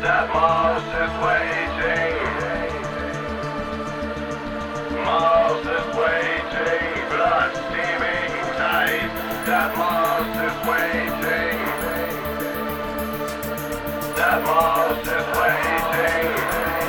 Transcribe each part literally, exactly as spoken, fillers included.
That Mars is waiting. Mars is waiting. Blood steaming tight. That Mars is waiting. That Mars is waiting.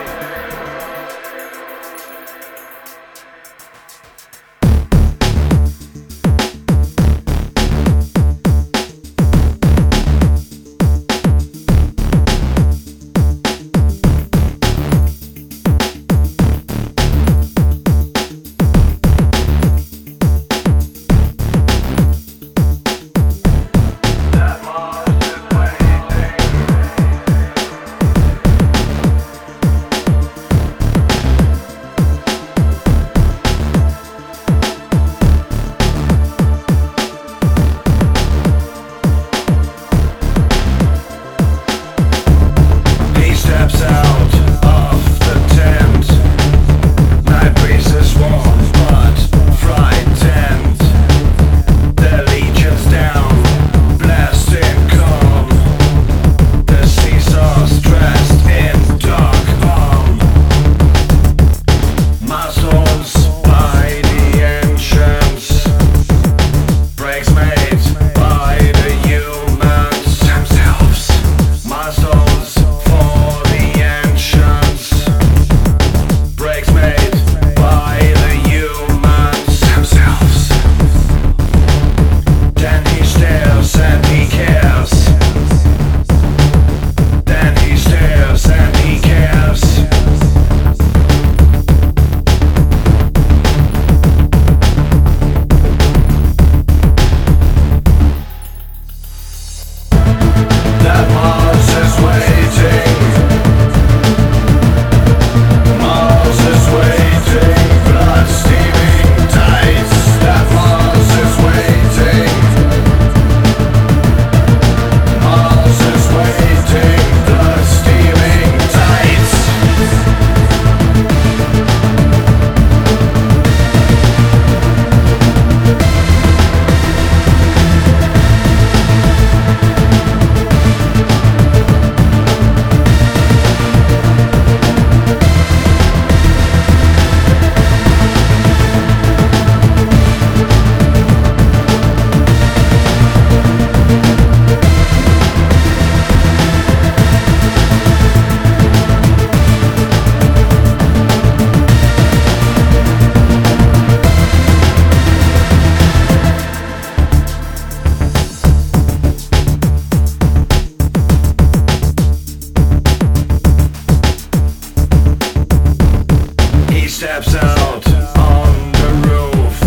Steps out on the roof,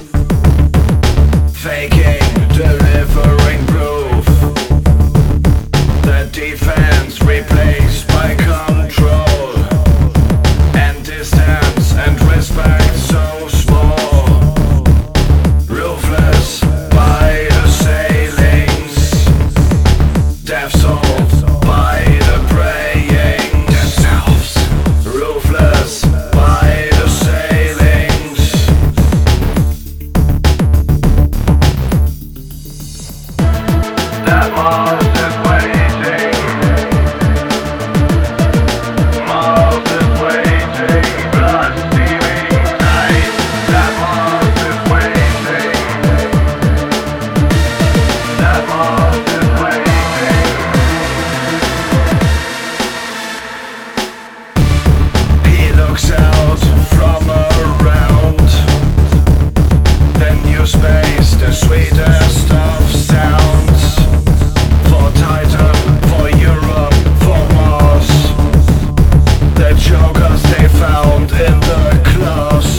faking, delivering proof. The defense replaced by control, and distance and respect so small. Roofless by the sailings, death sold by the praying themselves. Roofless by that Mars is waiting. Mars is waiting. Blood steaming tight. That Mars is waiting. That Mars is waiting. He looks out from around the new space, the sweetest of sounds. For Titan, for Europe, for Mars. The jokers they found in the class.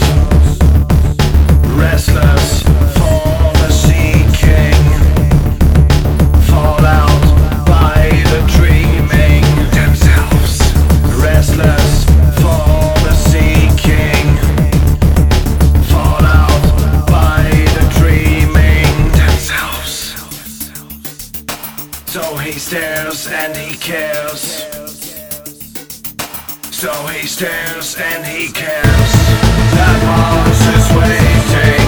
Restless for the seeking. Fall out by the dreaming themselves. Restless for the seeking. Fall out by the dreaming themselves. So he stares and he cares. So he stares and he cares. That Mars is waiting.